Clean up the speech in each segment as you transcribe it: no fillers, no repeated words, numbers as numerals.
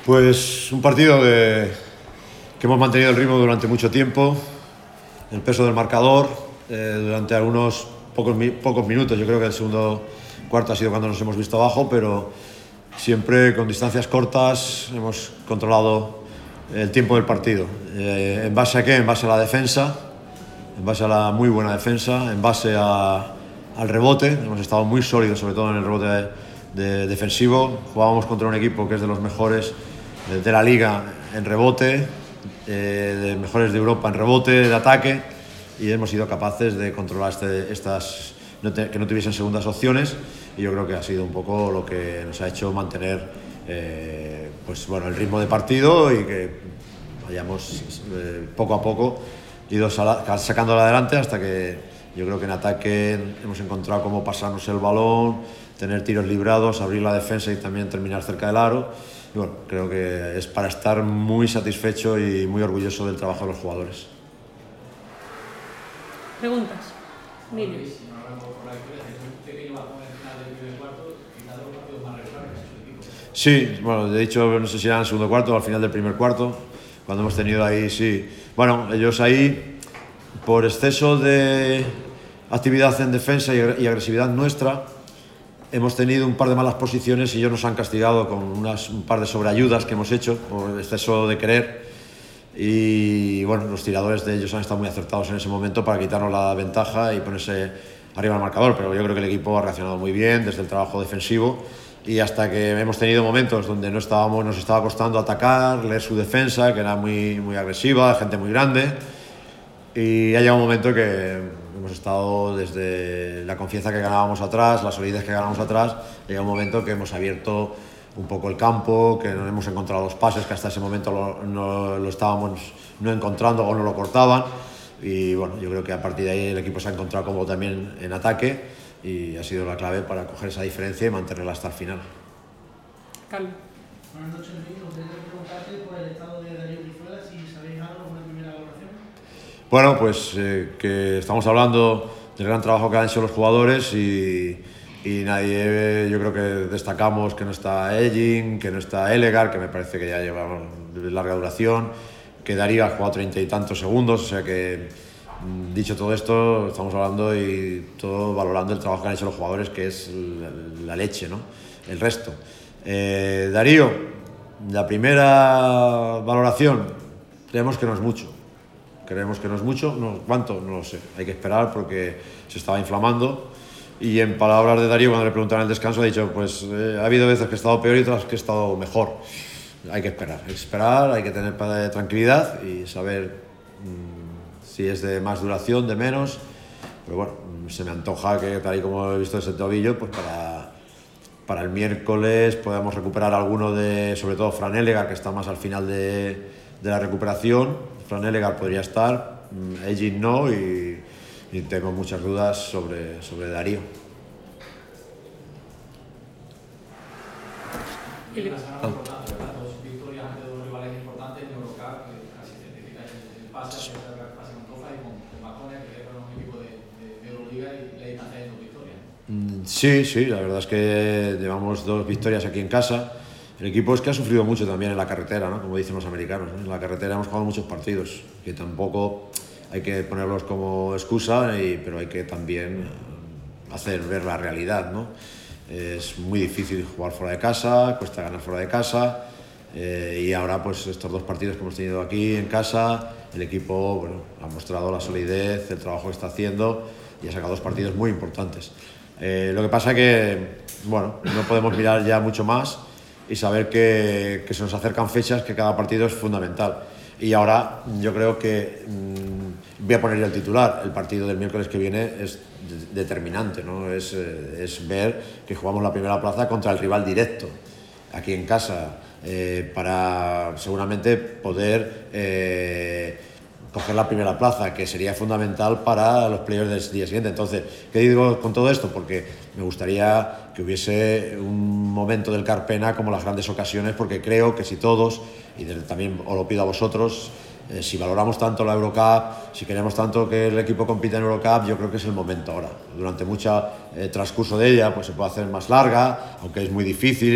Pues un partido que hemos mantenido el ritmo durante mucho tiempo, el peso del marcador, durante algunos pocos minutos. Yo creo que el segundo cuarto ha sido cuando nos hemos visto abajo, pero siempre con distancias cortas hemos controlado el tiempo del partido. ¿En base a qué? En base a la defensa, en base a la muy buena defensa, en base al rebote. Hemos estado muy sólidos, sobre todo en el rebote defensivo. Jugábamos contra un equipo que es de los mejores de la liga en rebote, de mejores de Europa en rebote, de ataque, y hemos sido capaces de controlar que no tuviesen segundas opciones, y yo creo que ha sido un poco lo que nos ha hecho mantener el ritmo de partido y que hayamos poco a poco ido sacándola adelante hasta que yo creo que en ataque hemos encontrado cómo pasarnos el balón, tener tiros librados, abrir la defensa y también terminar cerca del aro. Y bueno, creo que es para estar muy satisfecho y muy orgulloso del trabajo de los jugadores. Preguntas. Mire. Sí, bueno, de hecho, no sé si era en el segundo cuarto o al final del primer cuarto, cuando hemos tenido ahí, sí. Bueno, ellos ahí, por exceso de actividad en defensa y agresividad nuestra, hemos tenido un par de malas posiciones y ellos nos han castigado con un par de sobreayudas que hemos hecho por exceso de querer. Y bueno, los tiradores de ellos han estado muy acertados en ese momento para quitarnos la ventaja y ponerse arriba del marcador, pero yo creo que el equipo ha reaccionado muy bien desde el trabajo defensivo, y hasta que hemos tenido momentos donde nos estaba costando atacar, leer su defensa, que era muy, muy agresiva, gente muy grande, y ha llegado un momento que hemos estado desde la confianza que ganábamos atrás, la solidez que ganábamos atrás, ha llegado un momento que hemos abierto un poco el campo, que no hemos encontrado los pases que hasta ese momento lo estábamos no encontrando o no lo cortaban, y bueno, yo creo que a partir de ahí el equipo se ha encontrado como también en ataque, y ha sido la clave para coger esa diferencia y mantenerla hasta el final. Carlos. Buenas noches, Luis. Nos quería preguntarte por el estado de Darío Brizuela, si sabéis algo, una primera valoración. Bueno, pues que estamos hablando del gran trabajo que han hecho los jugadores y nadie, yo creo que destacamos que no está Egin, que no está Elegar, que me parece que ya lleva larga duración, que Darío ha jugado 30 y tantos segundos, o sea que, dicho todo esto, estamos hablando y todo valorando el trabajo que han hecho los jugadores, que es la leche, ¿no? El resto. Darío, la primera valoración, creemos que no es mucho. ¿Cuánto? No lo sé. Hay que esperar porque se estaba inflamando. Y en palabras de Darío, cuando le preguntaron el descanso, ha dicho, pues ha habido veces que he estado peor y otras que he estado mejor. Hay que esperar, hay que tener tranquilidad y saber si es de más duración, de menos. Pero bueno, se me antoja que, tal y como he visto ese tobillo, pues para el miércoles podamos recuperar alguno sobre todo Fran Elegar, que está más al final de la recuperación. Fran Elegar podría estar, Egin no, y tengo muchas dudas sobre Darío. Victorias ante dos rivales importantes en Eurocup, que casi certifica el pase a la fase con Tofa y con Baconia, que es un equipo de Euroliga, y le están trayendo victorias. Sí, la verdad es que llevamos 2 victorias aquí en casa. El equipo es que ha sufrido mucho también en la carretera, ¿no? Como dicen los americanos, ¿no? En la carretera hemos jugado muchos partidos, que tampoco hay que ponerlos como excusa, pero hay que también hacer ver la realidad, ¿no? Es muy difícil jugar fuera de casa, cuesta ganar fuera de casa, y ahora pues estos 2 partidos que hemos tenido aquí en casa, el equipo ha mostrado la solidez, el trabajo que está haciendo, y ha sacado 2 partidos muy importantes. Lo que pasa que no podemos mirar ya mucho más y saber que se nos acercan fechas, que cada partido es fundamental. Y ahora yo creo que voy a poner el titular. El partido del miércoles que viene es determinante, ¿no? Es ver que jugamos la primera plaza contra el rival directo, aquí en casa, para seguramente poder coger la primera plaza, que sería fundamental para los playoffs del día siguiente. Entonces, ¿qué digo con todo esto? Porque me gustaría que hubiese un momento del Carpena como las grandes ocasiones, porque creo que si todos, y también os lo pido a vosotros, si valoramos tanto la Eurocup, si queremos tanto que el equipo compita en Eurocup, yo creo que es el momento ahora. Durante mucho transcurso de ella pues se puede hacer más larga, aunque es muy difícil,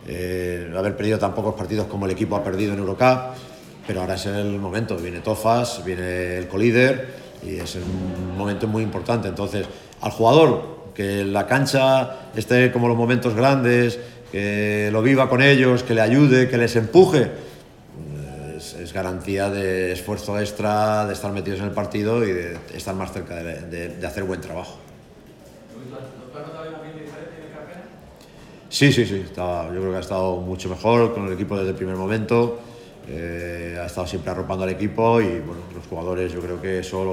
haber perdido tan pocos partidos como el equipo ha perdido en Eurocup, pero ahora es el momento, viene Tofas, viene el colíder y es un momento muy importante. Entonces, al jugador, que la cancha esté como los momentos grandes, que lo viva con ellos, que le ayude, que les empuje, es garantía de esfuerzo extra, de estar metidos en el partido y de estar más cerca de hacer buen trabajo. ¿Tú has notado un ambiente diferente en el Carpena? Sí, yo creo que ha estado mucho mejor con el equipo desde el primer momento, ha estado siempre arropando al equipo y bueno, los jugadores yo creo que eso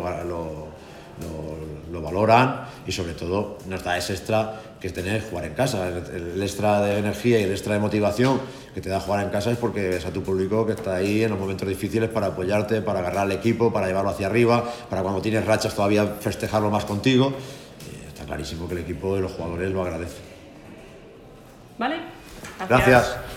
lo valoran y sobre todo nos da ese extra que es tener jugar en casa, el extra de energía y el extra de motivación que te da jugar en casa es porque ves a tu público que está ahí en los momentos difíciles para apoyarte, para agarrar al equipo, para llevarlo hacia arriba, para cuando tienes rachas todavía festejarlo más contigo. Está clarísimo que el equipo y los jugadores lo agradecen. ¿Vale? Gracias.